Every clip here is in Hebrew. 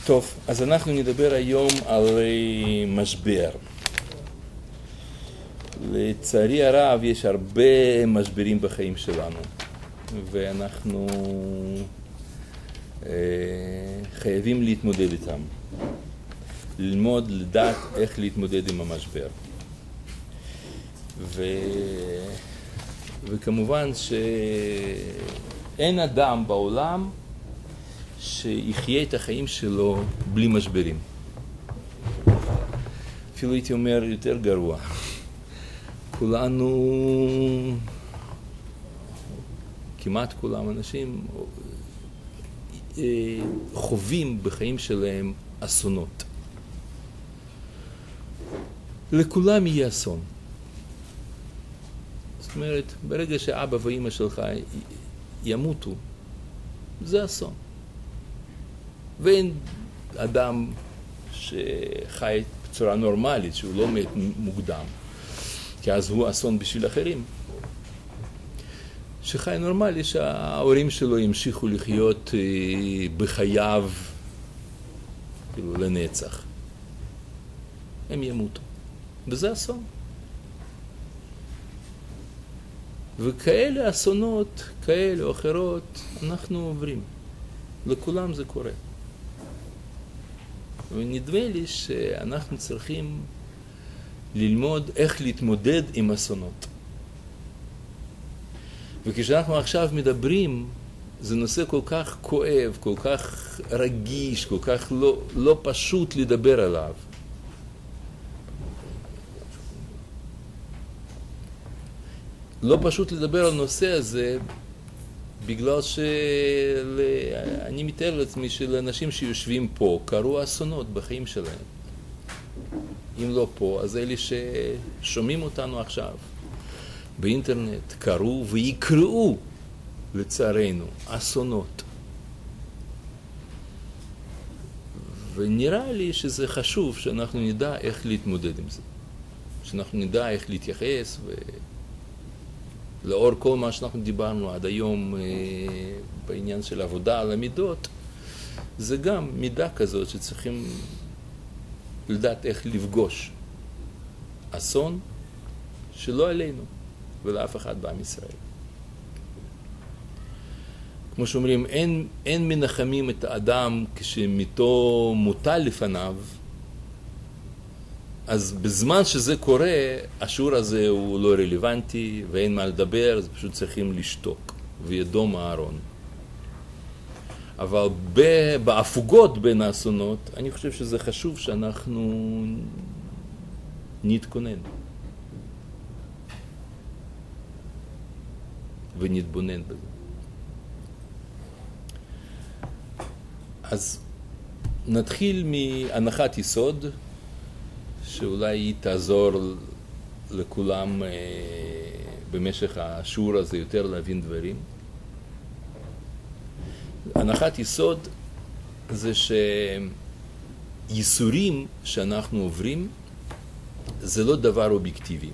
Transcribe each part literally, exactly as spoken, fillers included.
טוב, אז אנחנו נדבר היום על משבר. לצערי הרב יש הרבה משברים בחיים שלנו, ואנחנו אה, חייבים להתמודד איתם. ללמוד, לדעת איך להתמודד עם המשבר. ו... וכמובן שאין אדם בעולם שיחיה את החיים שלו בלי משברים. אפילו הייתי אומר יותר גרוע. כולנו, כמעט כולם אנשים, חווים בחיים שלהם אסונות. לכולם יהיה אסון. זאת אומרת, ברגע שאבא ואמא שלך ימותו, זה אסון. ואין אדם שחי בצורה נורמלית, שהוא לא מת מוקדם, כי אז הוא אסון בשביל אחרים. שחי נורמלי, שההורים שלו ימשיכו לחיות בחייו כאילו לנצח. הם ימותו. וזה אסון. וכאלה אסונות, כאלה או אחרות, אנחנו עוברים. לכולם זה קורה. ונדמה לי שאנחנו צריכים ללמוד איך להתמודד עם אסונות. וכשאנחנו עכשיו מדברים, זה נושא כל כך כואב, כל כך רגיש, כל כך לא, לא פשוט לדבר עליו. לא פשוט לדבר על נושא הזה, בגלל שאני מתאר לעצמי שלאנשים שיושבים פה קרו אסונות בחיים שלהם. אם לא פה, אז אלה ששומעים אותנו עכשיו באינטרנט קרו ויקראו לצערנו אסונות. ונראה לי שזה חשוב שאנחנו נדע איך להתמודד עם זה. שאנחנו נדע איך להתייחס ו... לאור כל מה שאנחנו דיברנו עד היום אה, בעניין של עבודה על המידות, זה גם מידה כזאת שצריכים לדעת איך לפגוש אסון שלא עלינו ולאף אחד בעם ישראל. כמו שאומרים, אין, אין מנחמים את האדם כשמיתו מוטל לפניו, אז בזמן שזה קורה, השיעור הזה הוא לא רלוונטי ואין מה לדבר, אז פשוט צריכים לשתוק וידום הארון. אבל בהפוגות בין האסונות, אני חושב שזה חשוב שאנחנו נתכונן ונתבונן בזה. אז נתחיל מהנחת יסוד, שאולי היא תעזור לכולם אה, במשך השיעור הזה יותר להבין דברים. הנחת יסוד זה שייסורים שאנחנו עוברים זה לא דבר אובייקטיבי,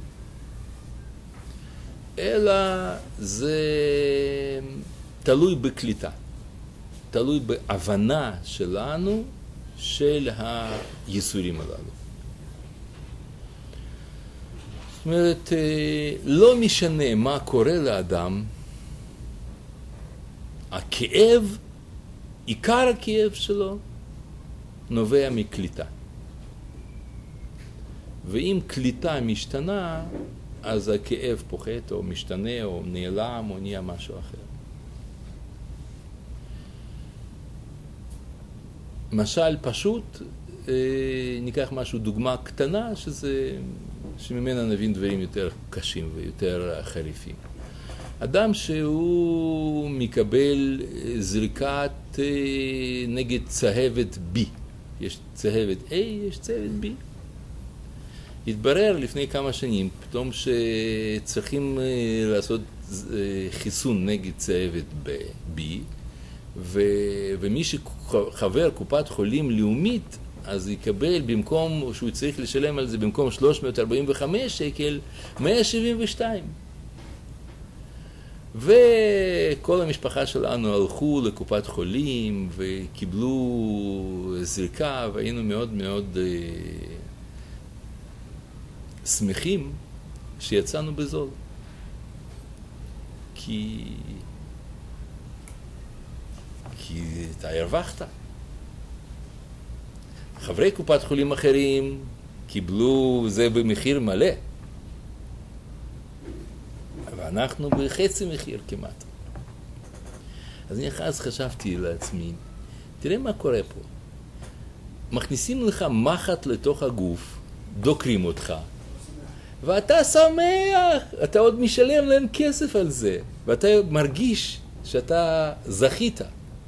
אלא זה תלוי בקליטה, תלוי בהבנה שלנו של הייסורים הללו. זאת אומרת, לא משנה מה קורה לאדם, הכאב, עיקר הכאב שלו, נובע מקליטה. ואם קליטה משתנה, אז הכאב פוחת או משתנה או נעלם או נהיה משהו אחר. משל פשוט, ניקח משהו, דוגמה קטנה, שזה, שממנה נבין דברים יותר קשים ויותר חריפים. אדם שהוא מקבל זריקת נגד צהבת B, יש צהבת A, יש צהבת B. התברר לפני כמה שנים, פתאום שצריכים לעשות חיסון נגד צהבת B, ו... ומי שחבר קופת חולים לאומית, אז יקבל במקום, שהוא צריך לשלם על זה במקום שלוש מאות ארבעים וחמש שקל, מאה שבעים ושתיים. וכל המשפחה שלנו הלכו לקופת חולים וקיבלו זריקה, והיינו מאוד מאוד אה, שמחים שיצאנו בזול. כי, כי אתה הרווחת. חברי קופת חולים אחרים קיבלו זה במחיר מלא. ואנחנו בחצי מחיר כמעט. אז אני אז חשבתי לעצמי, תראה מה קורה פה. מכניסים לך מחט לתוך הגוף, דוקרים אותך, ואתה שמח, אתה עוד משלם להם כסף על זה, ואתה מרגיש שאתה זכית.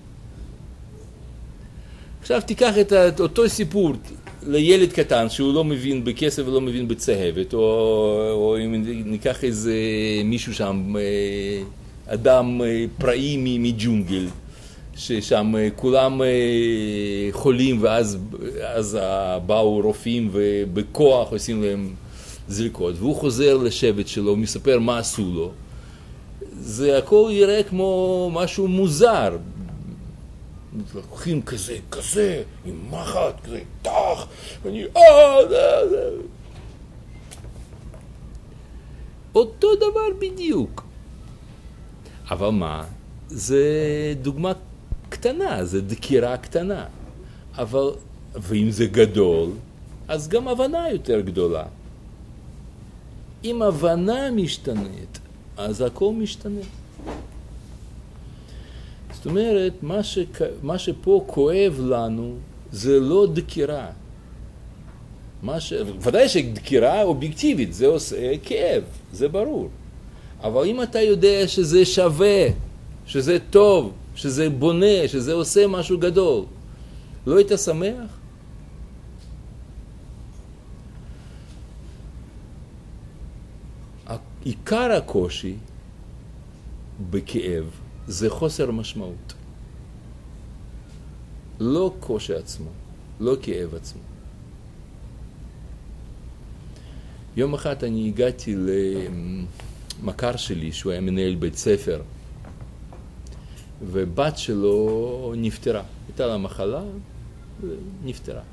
עכשיו תיקח את אותו סיפור לילד קטן שהוא לא מבין בכסף ולא מבין בצהבת, או, או אם ניקח איזה מישהו שם, אדם פראי מג'ונגל, ששם כולם חולים ואז אז באו רופאים ובכוח עושים להם זריקות, והוא חוזר לשבט שלו, מספר מה עשו לו. זה הכל יראה כמו משהו מוזר. לוקחים כזה, כזה, עם מחט, כזה, תח, ואני, אה, זה, זה. אותו דבר בדיוק. אבל מה? זה דוגמה קטנה, זה דקירה קטנה. אבל, ואם זה גדול, אז גם הבנה יותר גדולה. אם הבנה משתנית, אז הכל משתנה. זאת אומרת, מה, ש... מה שפה כואב לנו זה לא דקירה. מה ש... ודאי שדקירה אובייקטיבית, זה עושה כאב, זה ברור. אבל אם אתה יודע שזה שווה, שזה טוב, שזה בונה, שזה עושה משהו גדול, לא היית שמח? עיקר הקושי בכאב זה חוסר משמעות. לא קושי עצמו, לא כאב עצמו. יום אחד אני הגעתי למכר שלי, שהוא היה מנהל בית ספר, ובת שלו נפטרה. הייתה לה מחלה ונפטרה.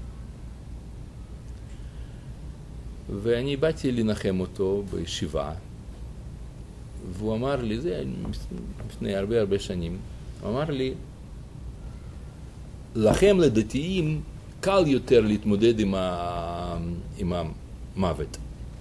ואני באתי לנחם אותו בישיבה, והוא אמר לי, זה לפני הרבה הרבה שנים, הוא אמר לי, לכם לדתיים קל יותר להתמודד עם, ה... עם המוות.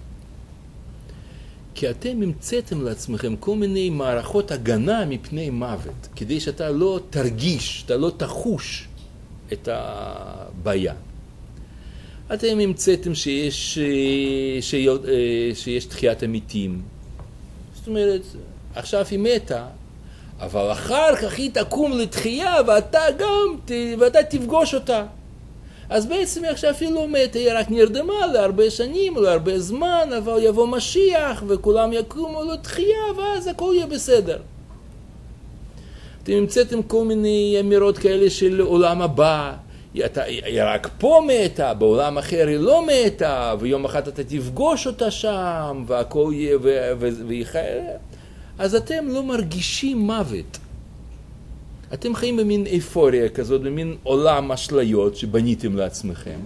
כי אתם המצאתם לעצמכם כל מיני מערכות הגנה מפני מוות, כדי שאתה לא תרגיש, אתה לא תחוש את הבעיה. אתם המצאתם שיש, שיש, שיש תחיית המתים. זאת אומרת, עכשיו היא מתה, אבל אחר כך היא תקום לתחייה ואתה גם, ואתה תפגוש אותה. אז בעצם היא עכשיו היא לא מתה, היא רק נרדמה להרבה שנים, להרבה זמן, אבל יבוא משיח וכולם יקומו לתחייה ואז הכל יהיה בסדר. אתם המצאתם כל מיני אמירות כאלה של עולם הבא, אתה, היא רק פה מתה, בעולם אחר היא לא מתה, ויום אחד אתה תפגוש אותה שם, והכל יהיה, והיא חיה. אז אתם לא מרגישים מוות. אתם חיים במין איפוריה כזאת, במין עולם אשליות שבניתם לעצמכם.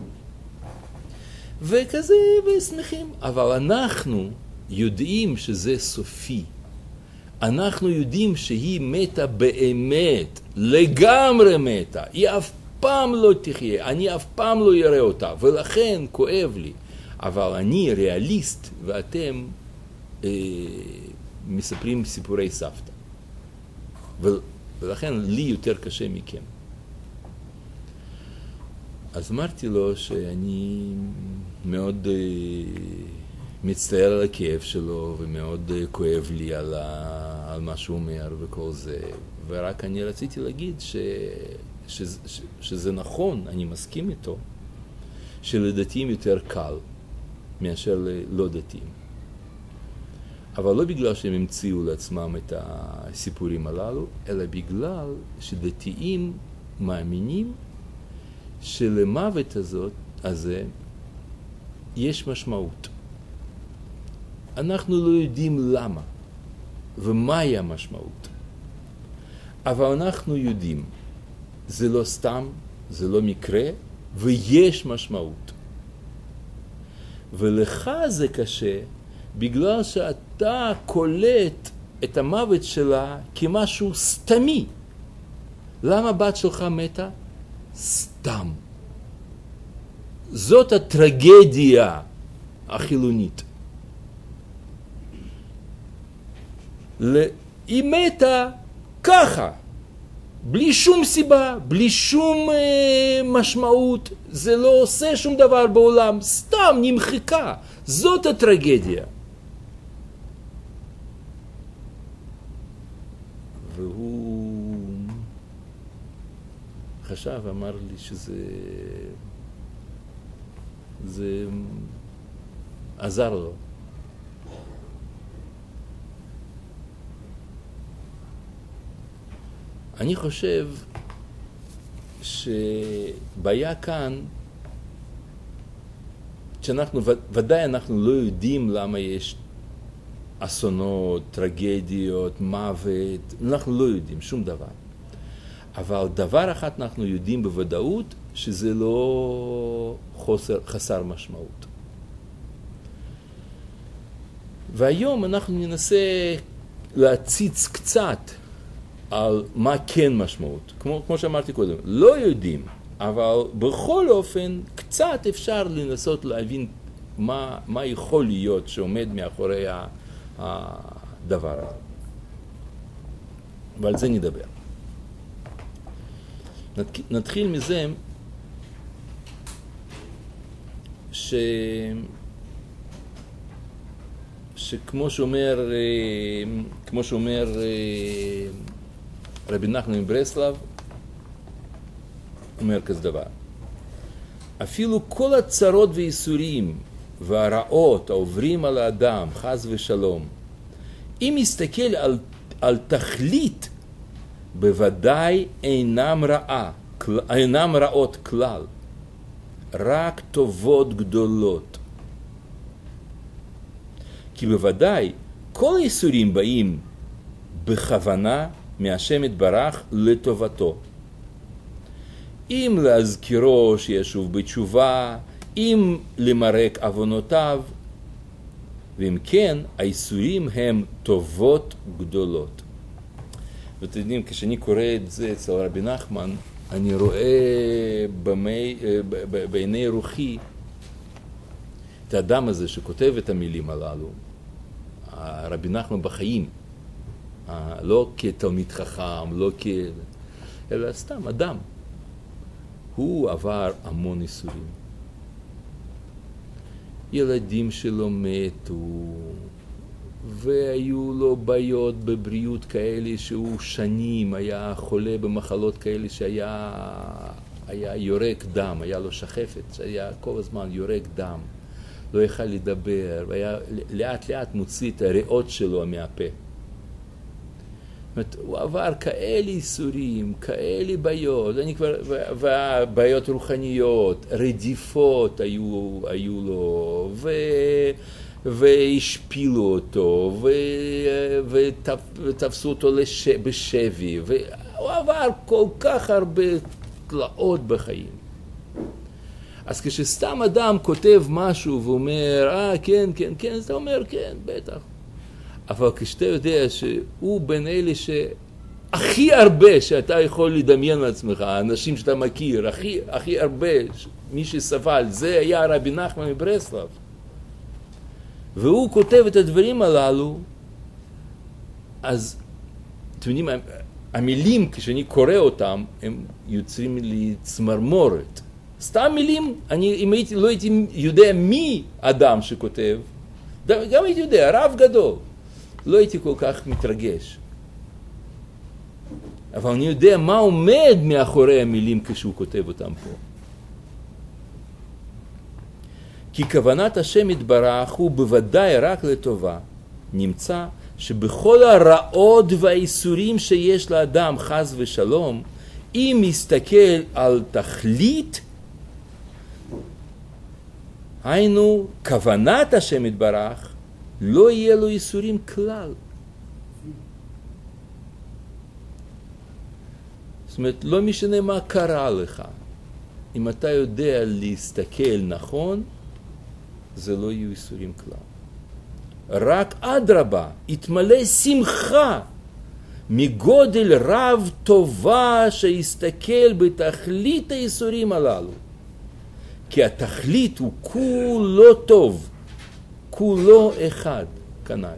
וכזה, ושמחים. אבל אנחנו יודעים שזה סופי. אנחנו יודעים שהיא מתה באמת, לגמרי מתה. היא אף פעם לא תחיה, אני אף פעם לא אראה אותה, ולכן כואב לי. אבל אני ריאליסט, ואתם אה, מספרים סיפורי סבתא. ו, ולכן לי יותר קשה מכם. אז אמרתי לו שאני מאוד אה, מצטער על הכאב שלו, ומאוד אה, כואב לי על, ה, על מה שהוא אומר וכל זה. ורק אני רציתי להגיד ש... שזה, שזה נכון, אני מסכים איתו, שלדתיים יותר קל מאשר ללא דתיים. אבל לא בגלל שהם המציאו לעצמם את הסיפורים הללו, אלא בגלל שדתיים מאמינים שלמוות הזאת, הזה, יש משמעות. אנחנו לא יודעים למה. ומהי המשמעות. אבל אנחנו יודעים, זה לא סתם, זה לא מקרה, ויש משמעות. ולך זה קשה, בגלל שאתה קולט את המוות שלה כמשהו סתמי. למה בת שלך מתה? סתם. זאת הטרגדיה החילונית. היא מתה ככה, בלי שום סיבה, בלי שום אה, משמעות, זה לא עושה שום דבר בעולם, סתם נמחקה. זאת הטרגדיה. והוא חשב, אמר לי שזה זה עזר לו. אני חושב שבעיה כאן, שאנחנו, ודאי אנחנו לא יודעים למה יש אסונות, טרגדיות, מוות, אנחנו לא יודעים שום דבר. אבל דבר אחד אנחנו יודעים בוודאות, שזה לא חוסר, חסר משמעות. והיום אנחנו ננסה להציץ קצת על מה כן משמעות. כמו, כמו שאמרתי קודם, לא יודעים, אבל בכל אופן קצת אפשר לנסות להבין מה, מה יכול להיות שעומד מאחורי הדבר הזה. ועל זה נדבר. נתחיל מזה ש... שכמו שאומר, כמו שאומר רבי נחמן מברסלב, אומר כזה דבר. אפילו כל הצרות והיסורים והרעות העוברים על האדם, חס ושלום, אם יסתכל על, על תכלית, בוודאי אינם רעה, אינם רעות כלל, רק טובות גדולות. כי בוודאי כל היסורים באים בכוונה מהשם יתברך לטובתו. אם להזכירו שישוב בתשובה, אם למרק עוונותיו, ואם כן, היסורים הם טובות גדולות. ואתם יודעים, כשאני קורא את זה אצל רבי נחמן, אני רואה במי, בעיני רוחי את האדם הזה שכותב את המילים הללו, רבי נחמן בחיים, לא כתלמיד חכם, לא כ... אלא סתם אדם. הוא עבר המון ייסורים. ילדים שלו מתו, והיו לו בעיות בבריאות כאלה שהוא שנים היה חולה במחלות כאלה שהיה היה יורק דם, היה לו שחפת, שהיה כל הזמן יורק דם, לא יכל לדבר, והיה לאט לאט מוציא את הריאות שלו מהפה. הוא עבר כאלה ייסורים, כאלה בעיות, אני כבר, ובעיות רוחניות, רדיפות היו, היו לו, ו... והשפילו אותו, ו... ותפסו אותו לש... בשבי, והוא עבר כל כך הרבה תלאות בחיים. אז כשסתם אדם כותב משהו ואומר, אה, כן, כן, כן, אז אתה אומר, כן, בטח. אבל כשאתה יודע שהוא בין אלה שהכי הרבה שאתה יכול לדמיין לעצמך, האנשים שאתה מכיר, הכי, הכי הרבה, מי שסבל, זה היה רבי נחמן מברסלב. והוא כותב את הדברים הללו, אז, אתם יודעים, המילים, כשאני קורא אותם, הם יוצרים לי צמרמורת. סתם מילים, אני, אם הייתי, לא הייתי יודע מי אדם שכותב, גם הייתי יודע, רב גדול. לא הייתי כל כך מתרגש. אבל אני יודע מה עומד מאחורי המילים כשהוא כותב אותם פה. כי כוונת השם יתברך הוא בוודאי רק לטובה. נמצא שבכל הרעות והאיסורים שיש לאדם חס ושלום, אם מסתכל על תכלית, היינו כוונת השם יתברך, לא יהיה לו איסורים כלל. זאת אומרת, לא משנה מה קרה לך. אם אתה יודע להסתכל נכון, זה לא יהיו איסורים כלל. רק אדרבה, יתמלא שמחה מגודל רב טובה שיסתכל בתכלית האיסורים הללו. כי התכלית הוא כולו טוב, כולו אחד, כנ"ל.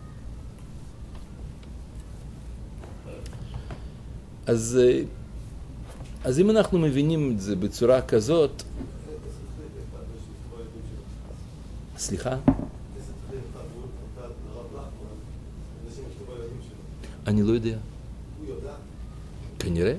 אז, אז אם אנחנו מבינים את זה בצורה כזאת, סליחה? אני לא יודע. הוא יודע? כנראה.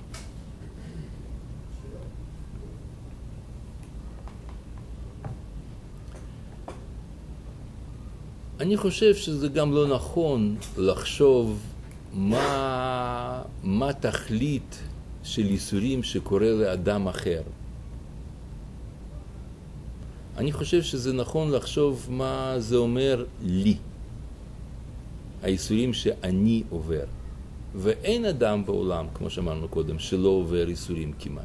אני חושב שזה גם לא נכון לחשוב מה, מה תכלית של איסורים שקורה לאדם אחר. אני חושב שזה נכון לחשוב מה זה אומר לי. האיסורים שאני עובר. ואין אדם בעולם, כמו שאמרנו קודם, שלא עובר איסורים כמעט.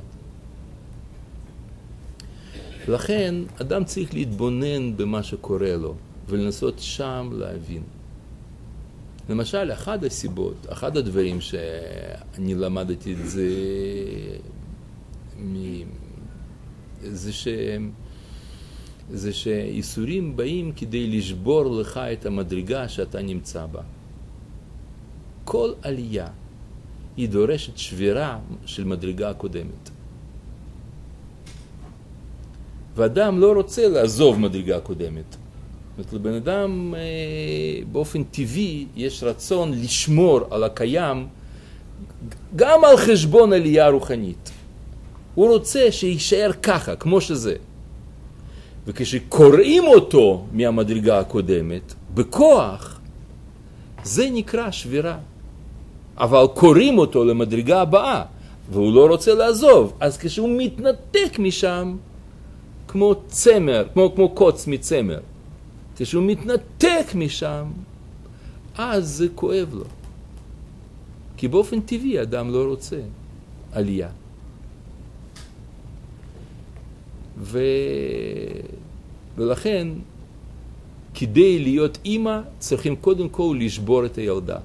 לכן, אדם צריך להתבונן במה שקורה לו, ולנסות שם להבין. למשל, אחד הסיבות, אחד הדברים שאני למדתי את זה, מ... זה ש... זה שאיסורים באים כדי לשבור לך את המדרגה שאתה נמצא בה. כל עלייה היא דורשת שבירה של מדרגה הקודמת. ואדם לא רוצה לעזוב מדרגה הקודמת. זאת אומרת, לבן אדם באופן טבעי יש רצון לשמור על הקיים גם על חשבון עלייה רוחנית. הוא רוצה שישאר ככה, כמו שזה. וכשקוראים אותו מהמדרגה הקודמת, בכוח, זה נקרא שבירה. אבל קוראים אותו למדרגה הבאה, והוא לא רוצה לעזוב, אז כשהוא מתנתק משם, כמו צמר, כמו, כמו קוץ מצמר, כשהוא מתנתק משם, אז זה כואב לו. כי באופן טבעי אדם לא רוצה עלייה. ו... ולכן, כדי להיות אימא, צריכים קודם כל לשבור את הילדה.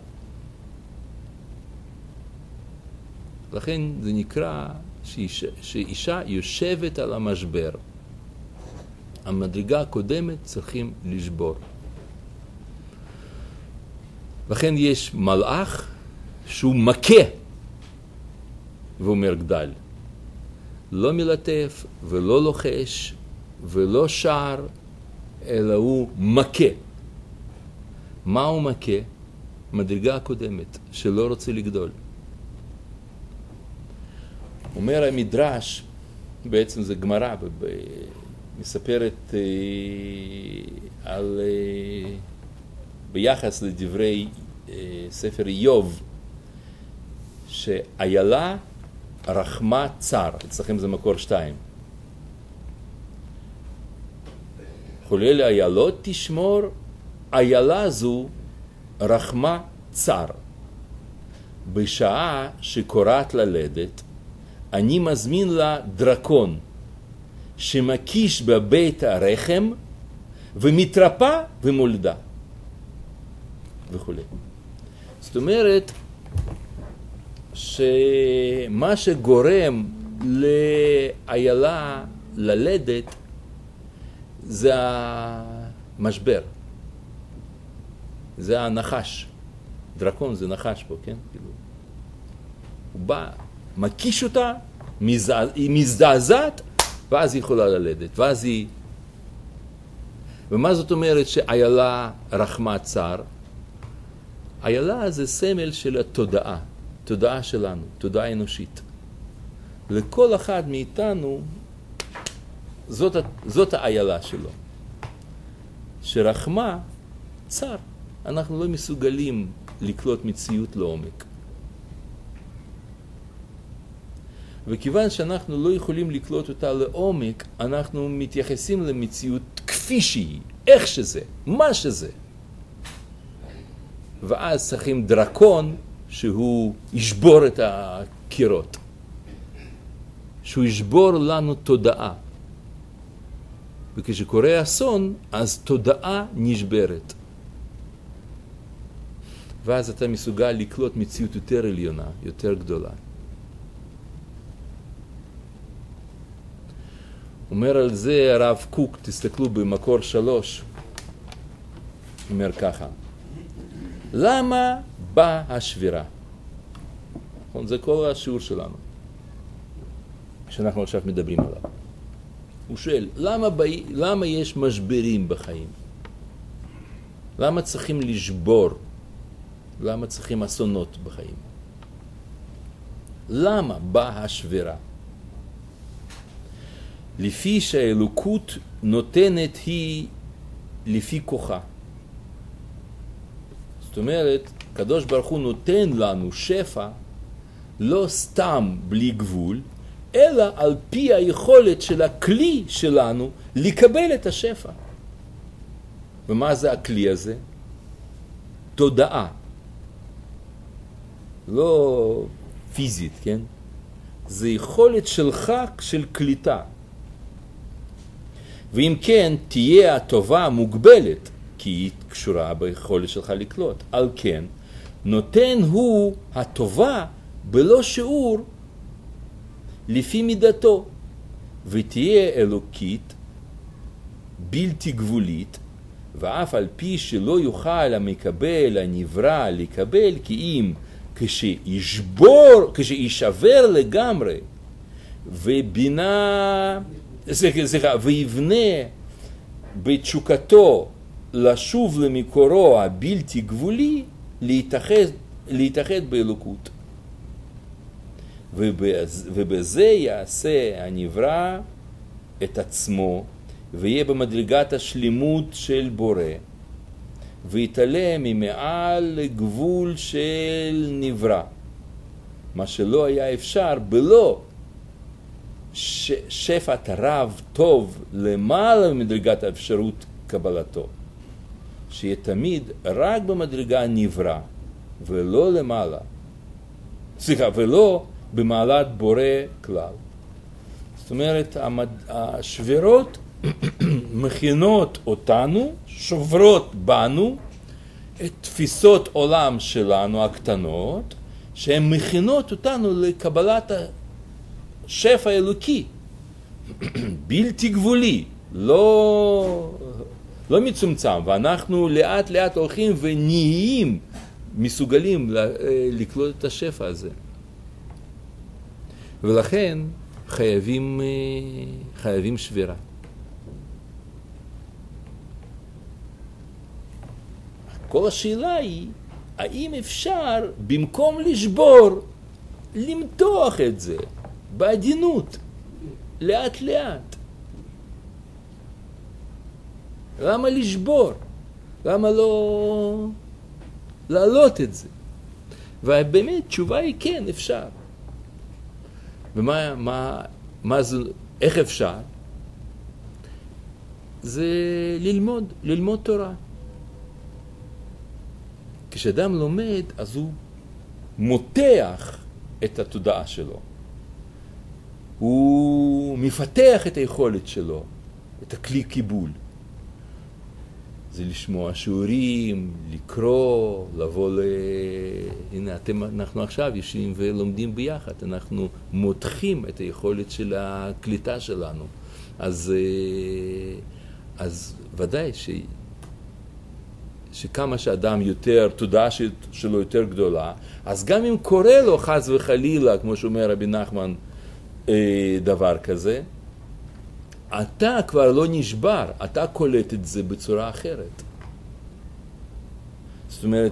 לכן זה נקרא שאישה, שאישה יושבת על המשבר. המדרגה הקודמת צריכים לשבור. לכן יש מלאך שהוא מכה ואומר גדל. לא מלטף ולא לוחש ולא שר, אלא הוא מכה. מה הוא מכה? מדרגה הקודמת שלא רוצה לגדול. אומר המדרש, בעצם זה גמרא, מספרת אה, על, אה, ביחס לדברי אה, ספר איוב, שאיילה רחמה צר, אצלכם זה מקור שתיים. חולל איילות תשמור, איילה זו רחמה צר. בשעה שקוראת ללדת, אני מזמין לה דרקון, שמקיש בבית הרחם, ומתרפא ומולדה. וכו'. זאת אומרת, שמה שגורם לאיילה ללדת, זה המשבר. זה הנחש. דרקון זה נחש פה, כן? הוא בא, מקיש אותה, היא מזדעזעת, ואז היא יכולה ללדת. ואז היא... ומה זאת אומרת שאיילה רחמה צר? איילה זה סמל של התודעה. תודעה שלנו, תודעה אנושית. לכל אחד מאיתנו, זאת, זאת האיילה שלו. שרחמה צר. אנחנו לא מסוגלים לקלוט מציאות לעומק. וכיוון שאנחנו לא יכולים לקלוט אותה לעומק, אנחנו מתייחסים למציאות כפי שהיא, איך שזה, מה שזה. ואז צריכים דרקון שהוא ישבור את הקירות, שהוא ישבור לנו תודעה. וכשקורה אסון, אז תודעה נשברת. ואז אתה מסוגל לקלוט מציאות יותר עליונה, יותר גדולה. אומר על זה הרב קוק, תסתכלו במקור שלוש, אומר ככה, למה באה השבירה? זה כל השיעור שלנו, שאנחנו עכשיו מדברים עליו. הוא שואל, למה, בא, למה יש משברים בחיים? למה צריכים לשבור? למה צריכים אסונות בחיים? למה באה השבירה? לפי שהאלוקות נותנת היא לפי כוחה. זאת אומרת, הקדוש ברוך הוא נותן לנו שפע לא סתם בלי גבול, אלא על פי היכולת של הכלי שלנו לקבל את השפע. ומה זה הכלי הזה? תודעה. לא פיזית, כן? זה יכולת שלך של קליטה. ואם כן, תהיה הטובה מוגבלת, כי היא קשורה ביכולת שלך לקלוט. על כן, נותן הוא הטובה בלא שיעור לפי מידתו, ותהיה אלוקית בלתי גבולית, ואף על פי שלא יוכל המקבל הנברא לקבל, כי אם כשישבור, כשישבר לגמרי, ובינה, סליחה, ויבנה בתשוקתו לשוב למקורו הבלתי גבולי, להתאחד, להתאחד באלוקות. ובזה, ובזה יעשה הנברא את עצמו, ויהיה במדרגת השלימות של בורא, ויתעלה ממעל לגבול של נברא, מה שלא היה אפשר בלא ש... שפעת רב טוב למעלה ממדרגת האפשרות קבלתו, שיהיה תמיד רק במדרגה נברא ולא למעלה, סליחה, ולא במעלת בורא כלל. זאת אומרת, המד... השבירות מכינות אותנו, שוברות בנו את תפיסות עולם שלנו הקטנות, שהן מכינות אותנו לקבלת השפע האלוקי, בלתי גבולי, לא, לא מצומצם, ואנחנו לאט לאט הולכים ונהיים מסוגלים לקלוט את השפע הזה. ולכן חייבים, חייבים שבירה. כל השאלה היא, האם אפשר במקום לשבור, למתוח את זה בעדינות, לאט לאט? למה לשבור? למה לא להעלות את זה? ובאמת תשובה היא כן, אפשר. ומה, מה, מה זה, איך אפשר? זה ללמוד, ללמוד תורה. כשאדם לומד, אז הוא מותח את התודעה שלו. הוא מפתח את היכולת שלו, את הכלי קיבול. זה לשמוע שיעורים, לקרוא, לבוא ל... הנה, אתם, אנחנו עכשיו יושבים ולומדים ביחד. אנחנו מותחים את היכולת של הקליטה שלנו. אז, אז ודאי ש... שכמה שאדם יותר, תודעה שלו יותר גדולה, אז גם אם קורה לו חס וחלילה, כמו שאומר רבי נחמן, דבר כזה, אתה כבר לא נשבר, אתה קולט את זה בצורה אחרת. זאת אומרת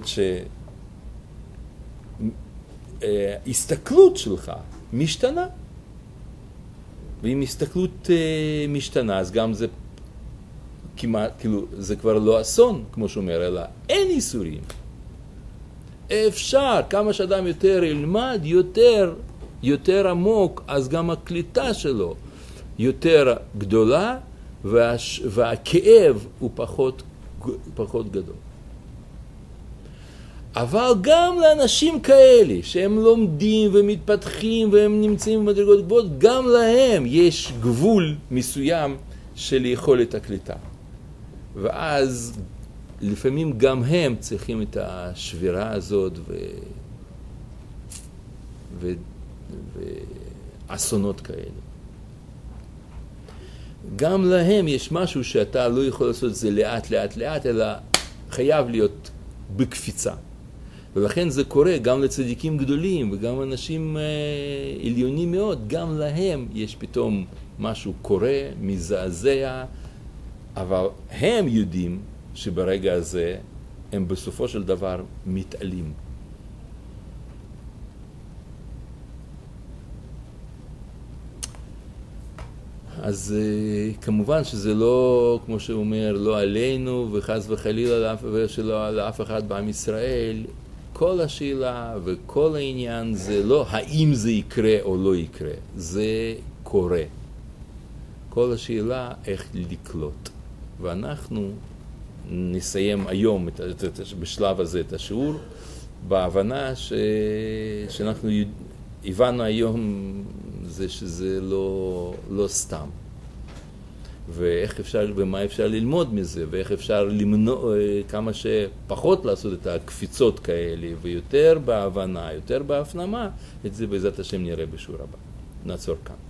שהסתכלות שלך משתנה. ואם הסתכלות משתנה, אז גם זה כמעט, כאילו, זה כבר לא אסון, כמו שאומר, אלא אין איסורים. אפשר, כמה שאדם יותר ילמד, יותר, יותר עמוק, אז גם הקליטה שלו יותר גדולה, והש, והכאב הוא פחות, פחות גדול. אבל גם לאנשים כאלה שהם לומדים ומתפתחים והם נמצאים במדרגות גבוהות, גם להם יש גבול מסוים של יכולת הקליטה. ואז לפעמים גם הם צריכים את השבירה הזאת ו... ו... ואסונות כאלה. גם להם יש משהו שאתה לא יכול לעשות את זה לאט לאט לאט, אלא חייב להיות בקפיצה. ולכן זה קורה גם לצדיקים גדולים וגם אנשים עליונים מאוד, גם להם יש פתאום משהו קורה, מזעזע, אבל הם יודעים שברגע הזה הם בסופו של דבר מתעלים. אז כמובן שזה לא, כמו שהוא אומר, לא עלינו וחס וחלילה ושלא על אף אחד בעם ישראל. כל השאלה וכל העניין זה לא האם זה יקרה או לא יקרה, זה קורה. כל השאלה איך לקלוט. ואנחנו נסיים היום את, את, את, בשלב הזה את השיעור, בהבנה ש, שאנחנו הבנו היום זה שזה לא, לא סתם. ואיך אפשר, ומה אפשר ללמוד מזה, ואיך אפשר למנוע, כמה שפחות לעשות את הקפיצות כאלה, ויותר בהבנה, יותר בהפנמה, את זה בעזרת השם נראה בשיעור הבא. נעצור כאן.